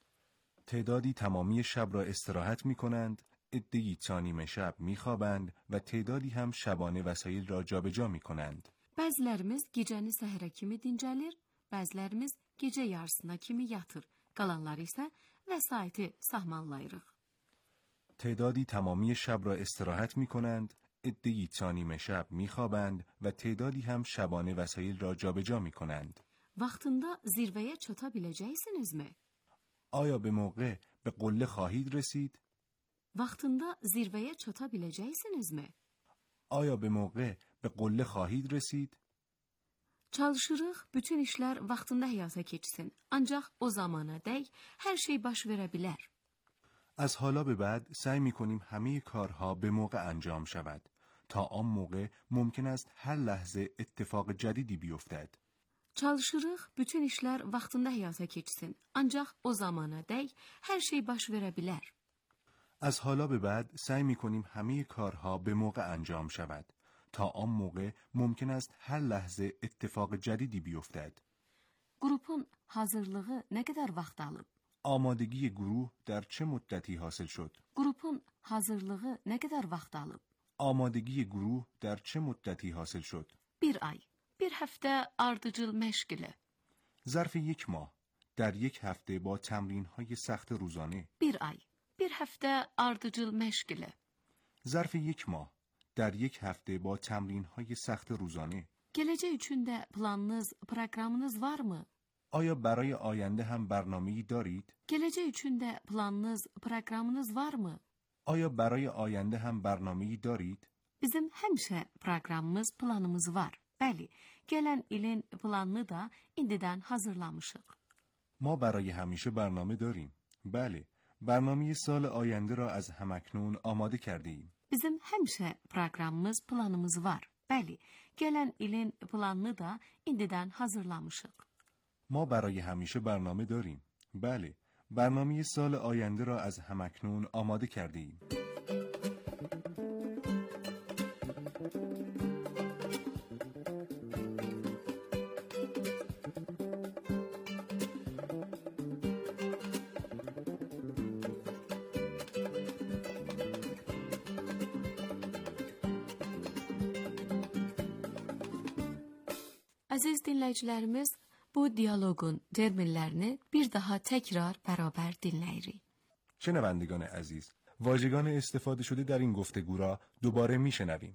تعدادی تمامی شب را استراحت می کنند، عده‌ای تا نیمه شب می خوابند و تعدادی هم شبانه وسایل را جابجا می کنند. Bəzilərimiz gecəni səhərə kimi dincəlir, bəzilərimiz gecə yarısına kimi yatır. Qalanları isə vəsaiti sahmanlayırıq. تعدادی تمامی شب را استراحت می کنند، عده‌ای تا نیمه شب می خوابند و تعدادی هم شبانه وسایل را جابجا می کنند. Vaxtında zirvəyə çata biləcəksinizmi? آیا به موقع به قله خواهید رسید؟ Vaxtında zirvəyə çata biləcəksinizmi? آیا به موقع به قله خواهید رسید؟ Çalışırıq bütün işlər vaxtında həyata keçsin. Ancaq o zamana dək hər şey baş verə bilər. از حالا به بعد سعی می کنیم همه کارها به موقع انجام شود تا آن موقع ممکن است هر لحظه اتفاق جدیدی بیفتد. Çalışırıq bütün işlər vaxtında həyata keçsin. Ancaq o zamana dək hər şey baş verə bilər. از حالا به بعد سعی می‌کنیم همه کارها به موقع انجام شود. تا آن موقع ممکن است هر لحظه اتفاق جدیدی بیفتد. Qrupun hazırlığı nə qədər vaxt alıb? آمادگی گروه در چه مدتی حاصل شد؟ Qrupun hazırlığı nə qədər vaxt alıb? آمادگی گروه در چه مدتی حاصل شد؟ Bir ay, bir həftə ardıcıl məşq ilə. ظرف یک ماه، در یک هفته با تمرین‌های سخت روزانه. Bir ay, bir həftə ardıcıl məşq ilə. ظرف یک ماه، در یک هفته با تمرین‌های سخت روزانه. Gələcək üçün də planınız, proqramınız varmı? آیا برای آینده هم برنامه‌ای دارید؟ Gələcək üçün də planınız, proqramınız varmı? آیا برای آینده هم برنامه‌ای دارید؟ Bizim həmişə proqramımız, planımız var. Bəli, gələn ilin planını da indidən hazırlamışıq. ما برای همیشه برنامه داریم. بله، برنامه سال آینده را از همکنون آماده کرده ایم. Bizim həmişə proqramımız, planımız var. Bəli, gələn ilin planını da indidən hazırlamışıq. ما برای همیشه برنامه داریم. بله، برنامه سال آینده را از همکنون آماده کرده ایم. Əziz dinləyicilərimiz, bu dialoqun terminlərini bir daha təkrar bərabər dinləyirik. شنوندگان عزیز، واژگان استفاده شده در این گفتگو را دوباره میشنویم.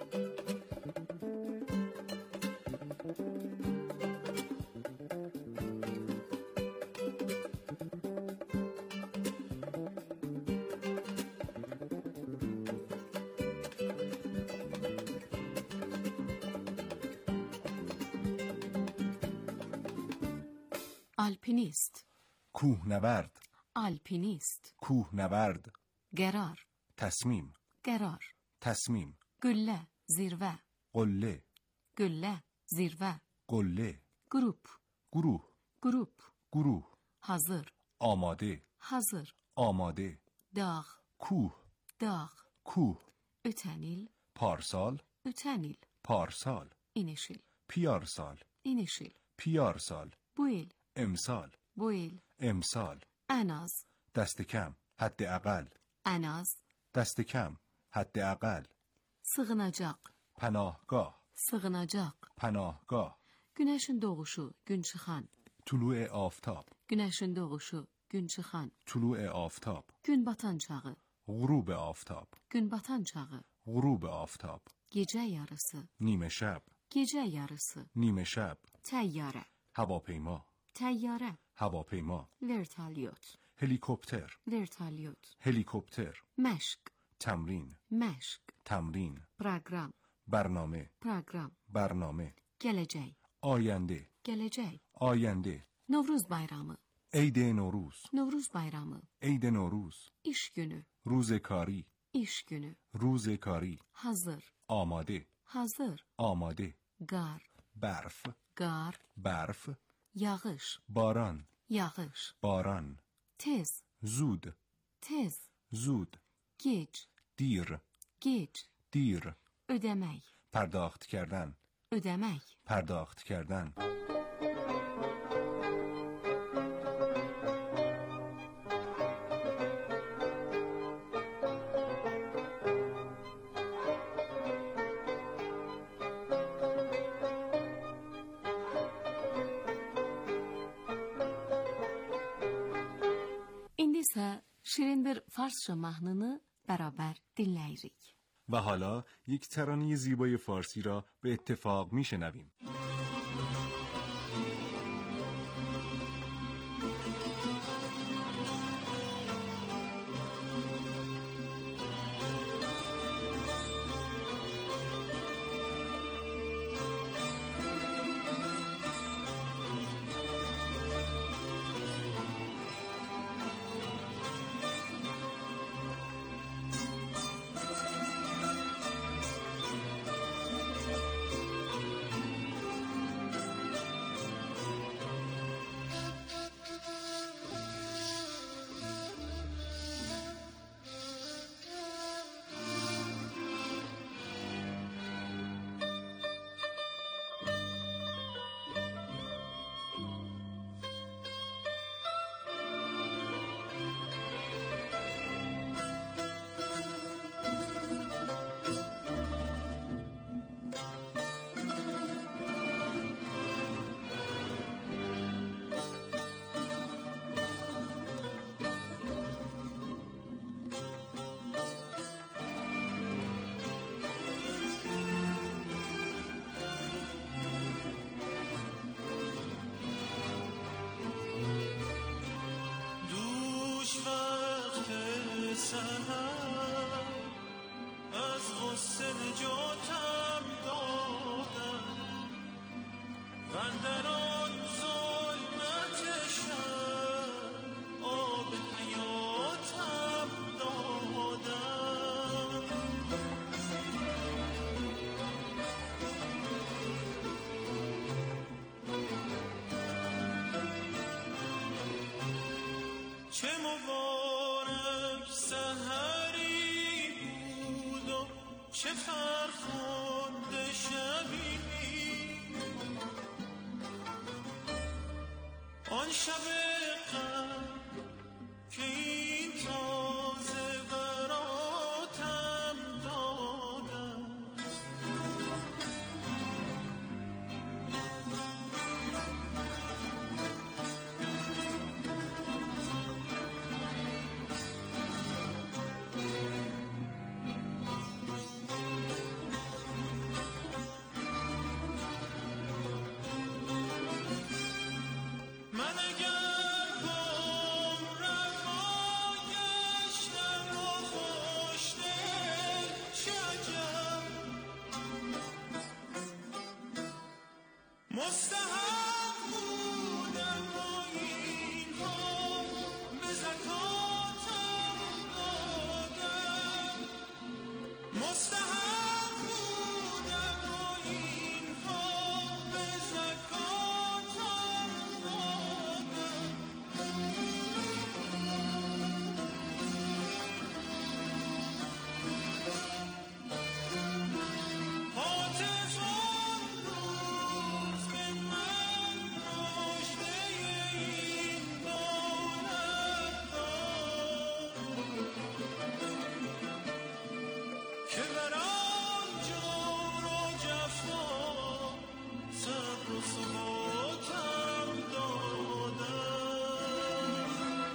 آلپینیست، کوهنورد، آلپینیست، کوهنورد، قرار، تصمیم، قرار، تصمیم، گله، زیروه، قله، گله، زیروه، قله، گروپ، گروه، گروپ، گروه، hazır، آماده، hazır، آماده، dağ، کوه، dağ، کوه، ötən il، پارسال، ötən il، پارسال، iniş il، پیارسال، iniş il، پیارسال، bu il، امسال، bu il، امسال، ən az، دست کم، حداقل، ən az، دست کم، حداقل، sığınacaq، پناهگاه، sığınacaq، پناهگاه، günəşin doğuşu, gün çıxan، طلوع آفتاب، günəşin doğuşu, gün çıxan، طلوع آفتاب، gün batan çağı، غروب آفتاب، gün batan çağı، غروب آفتاب، gecə yarısı، نیمه شب، gecə yarısı، نیمه شب، təyyarə، هواپیما، təyyarə، هواپیما، vertolyot، هلیکوپتر، vertolyot، هلیکوپتر، məşq، تمرین، məşq، تمرین، proqram، برنامه، proqram، برنامه، gələcək، آینده، gələcək، آینده، Novruz bayramı، عید نوروز، Novruz bayramı, عید نوروز، iş günü, روز کاری، iş günü, روز کاری، hazır, آماده، hazır, آماده، qar, برف، qar, برف، yağış, باران، yağış, باران، tez, زود، tez, زود، gec, دیر، gec, دیر، ödemək, پرداخت کردن، ödemək, پرداخت کردن. İndi isə şirin bir farsça mahnını bərabər dinləyirik. و حالا یک ترانه زیبای فارسی را به اتفاق میشنویم. سنجاتم دادن و اندر آن ظلمت شب آب حیاتم دادن. چه مبارک سحری بود و چه فرخنده شبی، آن شب غم که این تازه براتم دادن. من اگر گم رها گشتم و خوشدل چه عجب، مستحق بودم و اینها به زکاتم دادم. مستحق بودم و اینها به زکاتم دادم. هاتف آن روز به من مژده این دولت داد که بر آن جور و جفا صبر و ثباتم دادن.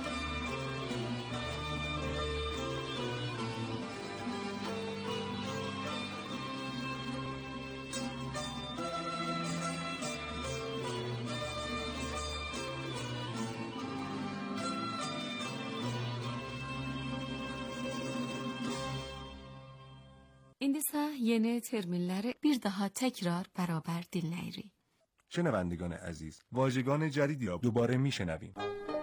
İndi isə yeni terminləri bir daha təkrar bərabər dinləyirik. شنوندگان عزیز، واژگان جدیدی را دوباره میشنویم.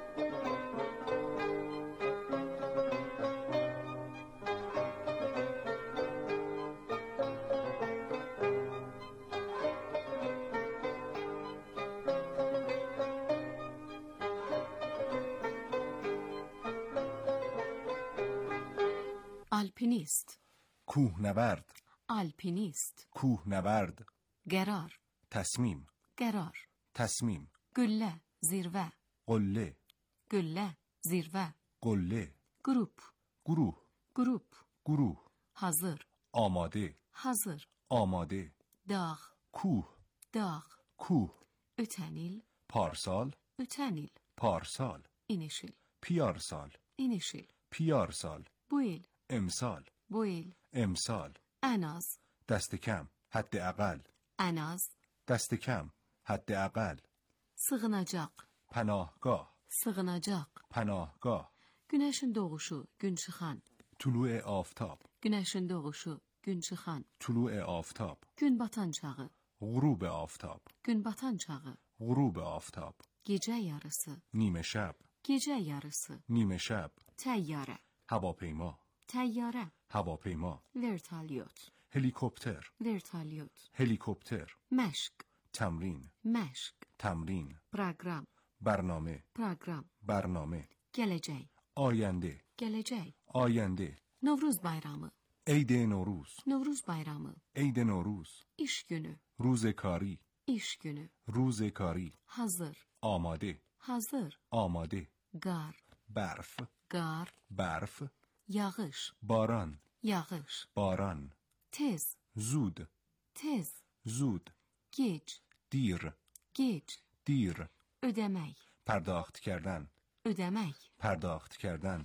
آلپینیست، کوهنورد، آلپینیست، کوهنورد، قرار، تصمیم، قرار، تصمیم، گله، زیروه، قله، گله، زیروه، قله، گروپ، گروه، گروپ، گروه، hazır، آماده، hazır، آماده، dağ، کوه، dağ، کوه، ötən il، پارسال، ötən il، پارسال، iniş il، پیارسال، iniş il، پیارسال، bu il، امسال، bu il، امسال، ən az، دست کم، حد اقل، ən az، دست کم، حد اقل، sığınacaq، پناهگاه، sığınacaq، پناهگاه، günəşin doğuşu, gün çıxan، طلوع آفتاب، günəşin doğuşu, gün çıxan، طلوع آفتاب، gün batan çağı، غروب آفتاب، gün batan çağı، غروب آفتاب، gecə yarısı، نیمه شب، gecə yarısı، نیمه شب، təyyarə، هواپیما، təyyarə، هواپیما، vertolyot، هلیکوپتر، vertolyot، هلیکوپتر، məşq، تمرین، məşq، تمرین، proqram، برنامه، proqram، برنامه، gələcək، آینده، gələcək، آینده، Novruz bayramı، عید نوروز، Novruz bayramı، عید نوروز، iş günü، روز کاری، iş günü، روز کاری، hazır، آماده، hazır، آماده، qar، برف، qar، برف، yağış، باران، yağış، باران، tez، زود، tez، زود، gec، دیر، gec، دیر، ödemək، پرداخت کردن، ödemək، پرداخت کردن.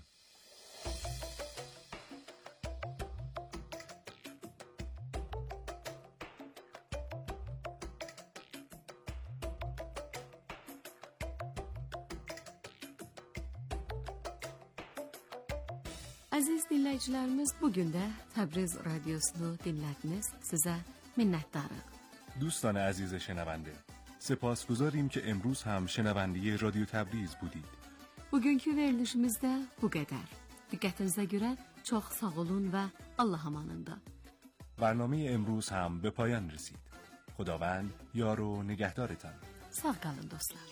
Aziz dinləyicilərimiz, bugün də Təbriz Radiosunu dinlədiniz. Sizə minnətdarıq. دوستان عزیز شنونده، سپاسگزاریم که امروز هم شنونده رادیو تبریز بودید. Bugünkü verilişimizdə bu qədər. Diqqətinizə görə çox sağ olun və Allah amanında. برنامه امروز هم به پایان رسید. خداوند یار و نگهدارتان. Sağ qalın dostlar.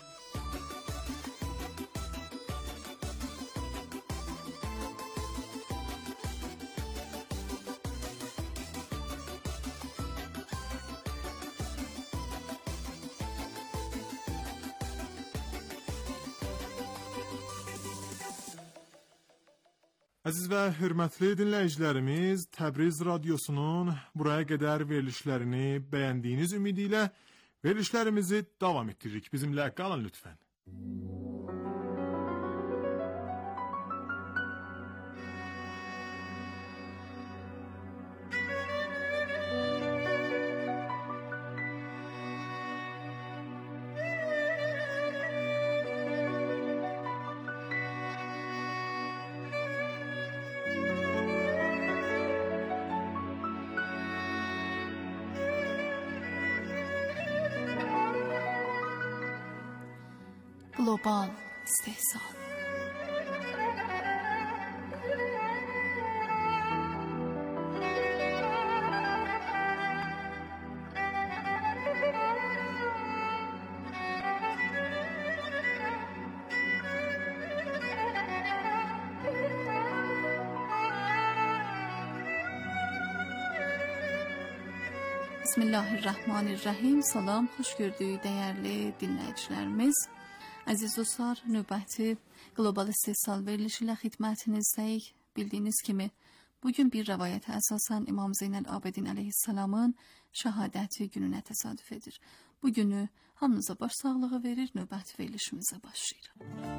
Əziz və hörmətli dinləyicilərimiz, Təbriz Radiosunun buraya qədər verilişlərini bəyəndiyiniz ümidi ilə verilişlərimizi davam etdiririk. Bizimlə qalın lütfən. Global istehsal. Bismillahirrahmanirrahim. Salam, xoş gördük dəyərli dinləyicilərimiz. Əziz dostlar, növbəti qlobal istehsal verilişi ilə xidmətinizdəyik. Bildiyiniz kimi, bugün bir rəvayətə əsasən İmam Zeynəl Abidin əleyhissalamın şəhadəti gününə təsadüf edir. Bu günü hamınıza baş sağlığı verir, növbəti verilişimizə başlayır.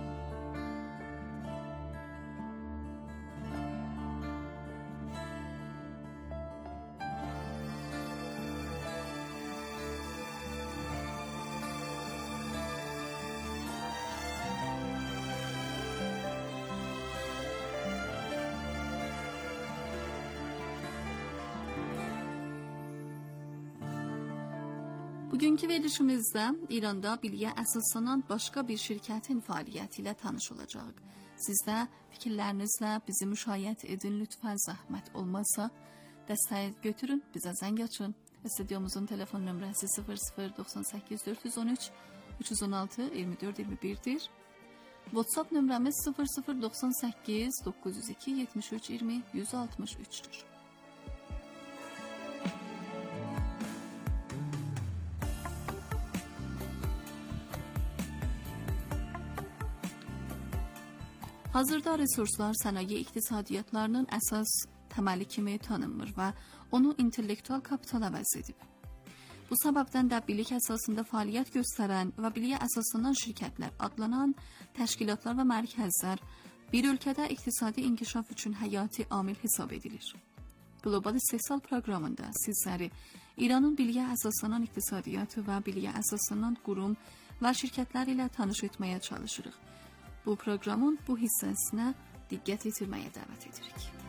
Bugünkü verilişimizdə İranda biliyə əsaslanan başqa bir şirkətin fəaliyyəti ilə tanış olacağıq. Siz də fikirlərinizlə bizi müşayiət edin, lütfən zəhmət olmazsa dəstək götürün, bizə zəng açın. Stüdyomuzun telefon nömrəsi sıfır sıfır doxsan səkkiz dörd yüz on üç üç yüz on altı iyirmi dörd iyirmi bir'dir. WhatsApp nömrəmiz sıfır sıfır doxsan səkkiz doqquz yüz iki yetmiş üç iyirmi yüz altmış üç'dür. Hazırda resurslar sənaye iqtisadiyyatlarının əsas təməli kimi tanınmır və onu intellektual kapital əvəz edib. Bu səbəbdən də bilik əsasında fəaliyyət göstərən və biliyə əsaslanan şirkətlər adlanan təşkilatlar və mərkəzlər bir ölkədə iqtisadi inkişaf üçün həyati amil hesab edilir. Qlobal istehsal proqramında sizləri İranın biliyə əsaslanan iqtisadiyyatı və biliyə əsaslanan qurum və şirkətlər ilə tanış etməyə çalışırıq. Bu proqramın bu hissəsinə diqqət yetirməyə dəvət edirik.